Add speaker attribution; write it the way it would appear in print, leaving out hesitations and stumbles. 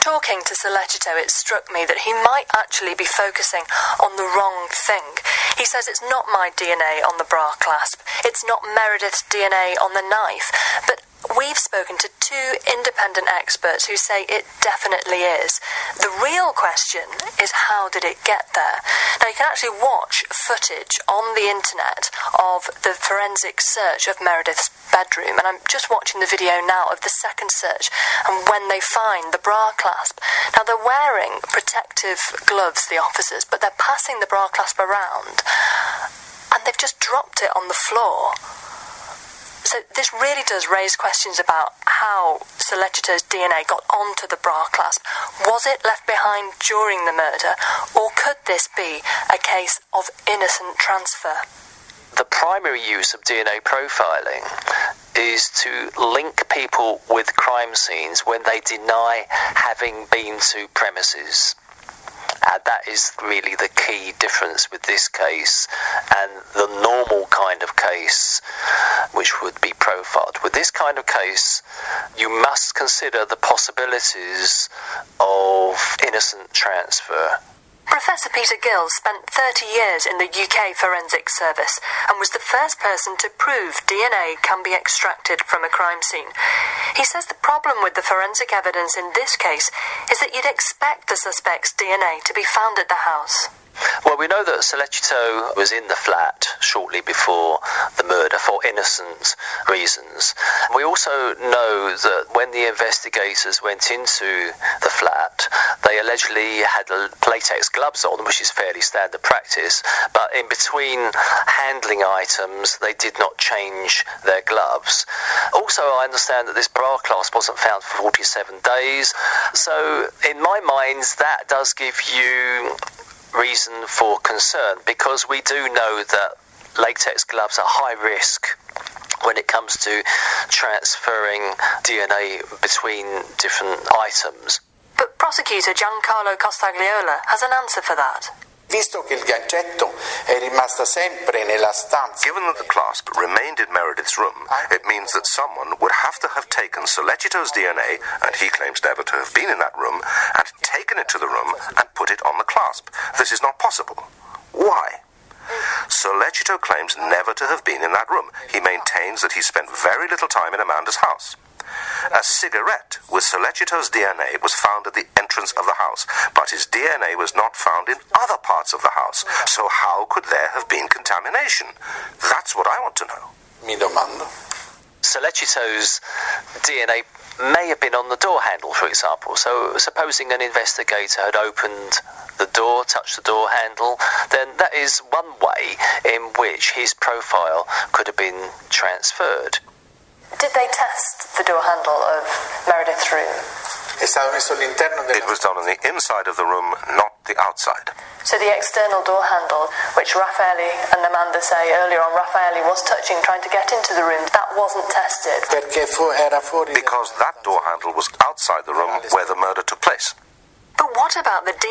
Speaker 1: talking to Sollecito, it struck me that he might actually be focusing on the wrong thing. He says it's not my DNA on the bra clasp, it's not Meredith's DNA on the knife, but we've spoken to two independent experts who say it definitely is. The real question is, how did it get there? Now, you can actually watch footage on the internet of the forensic search of Meredith's bedroom, and I'm just watching the video now of the second search and when they find the bra clasp. Now, they're wearing protective gloves, the officers, but they're passing the bra clasp around and they've just dropped it on the floor. So this really does raise questions about how Sollecito's DNA got onto the bra clasp. Was it left behind during the murder, or could this be a case of innocent transfer?
Speaker 2: The primary use of DNA profiling is to link people with crime scenes when they deny having been to premises. That is really the key difference with this case and the normal kind of case which would be profiled. With this kind of case, you must consider the possibilities of innocent transfer.
Speaker 1: Professor Peter Gill spent 30 years in the UK Forensic Service and was the first person to prove DNA can be extracted from a crime scene. He says the problem with the forensic evidence in this case is that you'd expect the suspect's DNA to be found at the house.
Speaker 2: Well, we know that Sollecito was in the flat shortly before the murder for innocent reasons. We also know that when the investigators went into the flat, they allegedly had latex gloves on, which is fairly standard practice, but in between handling items, they did not change their gloves. Also, I understand that this bra clasp wasn't found for 47 days, so in my mind, that does give you reason for concern, because we do know that latex gloves are high risk when it comes to transferring DNA between different items.
Speaker 1: But prosecutor Giancarlo Costagliola has an answer for that.
Speaker 3: Visto che il gadgetto è rimasta sempre nella stanza.
Speaker 4: Given that the clasp remained in Meredith's room, it means that someone would have to have taken Sollecito's DNA, and he claims never to have been in that room, and taken it to the room and put it on the clasp. This is not possible. Why? Sollecito claims never to have been in that room. He maintains that he spent very little time in Amanda's house. A cigarette with Sollecito's DNA was found at the entrance of the house, but his DNA was not found in other parts of the house. So how could there have been contamination? That's what I want to know.
Speaker 3: Mi domando.
Speaker 2: Sollecito's DNA may have been on the door handle, for example. So supposing an investigator had opened the door, touched the door handle, then that is one way in which his profile could have been transferred.
Speaker 1: Did they test the door handle of Meredith's room?
Speaker 4: It was done on the inside of the room, not the outside.
Speaker 1: So the external door handle, which Raffaelli and Amanda say earlier on, Raffaelli was touching, trying to get into the room, that wasn't tested.
Speaker 4: Because that door handle was outside the room where the murder took place.
Speaker 1: But what about the